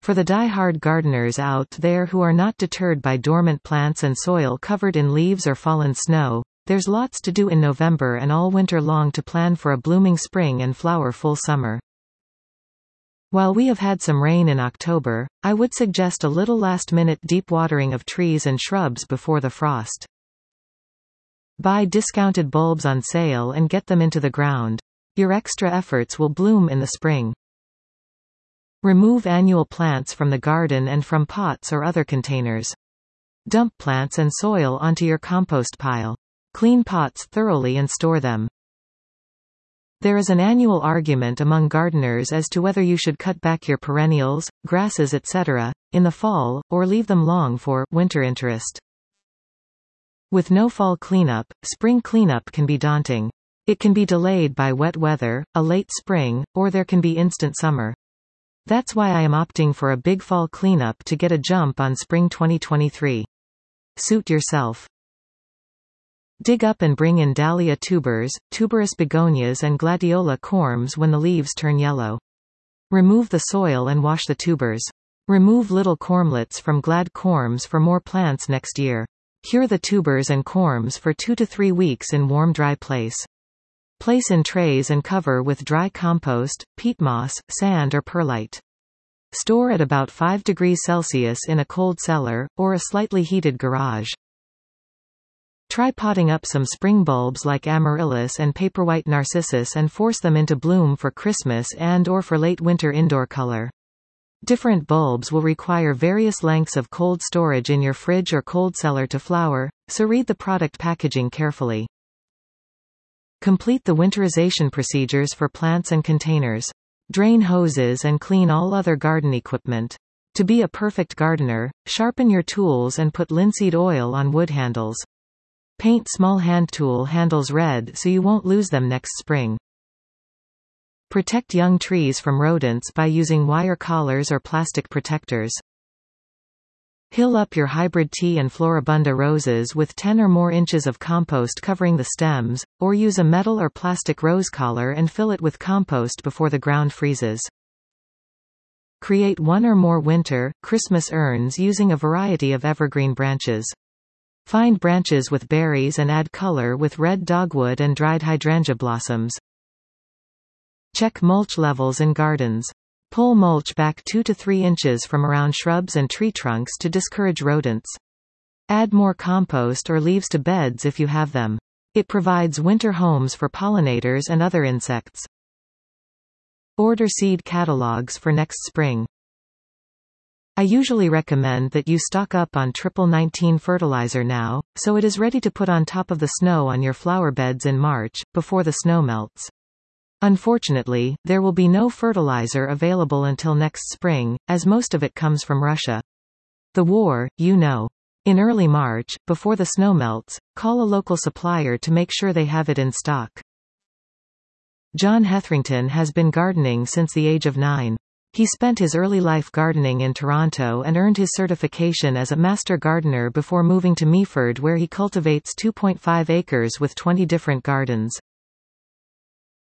For the die-hard gardeners out there who are not deterred by dormant plants and soil covered in leaves or fallen snow, there's lots to do in November and all winter long to plan for a blooming spring and flower-full summer. While we have had some rain in October, I would suggest a little last-minute deep watering of trees and shrubs before the frost. Buy discounted bulbs on sale and get them into the ground. Your extra efforts will bloom in the spring. Remove annual plants from the garden and from pots or other containers. Dump plants and soil onto your compost pile. Clean pots thoroughly and store them. There is an annual argument among gardeners as to whether you should cut back your perennials, grasses etc., in the fall, or leave them long for winter interest. With no fall cleanup, spring cleanup can be daunting. It can be delayed by wet weather, a late spring, or there can be instant summer. That's why I am opting for a big fall cleanup to get a jump on spring 2023. Suit yourself. Dig up and bring in dahlia tubers, tuberous begonias and gladiola corms when the leaves turn yellow. Remove the soil and wash the tubers. Remove little cormlets from glad corms for more plants next year. Cure the tubers and corms for 2 to 3 weeks in warm dry place. Place in trays and cover with dry compost, peat moss, sand or perlite. Store at about 5 degrees Celsius in a cold cellar, or a slightly heated garage. Try potting up some spring bulbs like amaryllis and paperwhite narcissus and force them into bloom for Christmas and/or for late winter indoor color. Different bulbs will require various lengths of cold storage in your fridge or cold cellar to flower, so read the product packaging carefully. Complete the winterization procedures for plants and containers. Drain hoses and clean all other garden equipment. To be a perfect gardener, sharpen your tools and put linseed oil on wood handles. Paint small hand tool handles red so you won't lose them next spring. Protect young trees from rodents by using wire collars or plastic protectors. Hill up your hybrid tea and Floribunda roses with 10 or more inches of compost covering the stems, or use a metal or plastic rose collar and fill it with compost before the ground freezes. Create 1 or more winter, Christmas urns using a variety of evergreen branches. Find branches with berries and add color with red dogwood and dried hydrangea blossoms. Check mulch levels in gardens. Pull mulch back 2 to 3 inches from around shrubs and tree trunks to discourage rodents. Add more compost or leaves to beds if you have them. It provides winter homes for pollinators and other insects. Order seed catalogs for next spring. I usually recommend that you stock up on triple 19 fertilizer now, so it is ready to put on top of the snow on your flower beds in March, before the snow melts. Unfortunately, there will be no fertilizer available until next spring, as most of it comes from Russia. The war, you know. In early March, before the snow melts, call a local supplier to make sure they have it in stock. John Hetherington has been gardening since the age of 9. He spent his early life gardening in Toronto and earned his certification as a master gardener before moving to Meaford, where he cultivates 2.5 acres with 20 different gardens.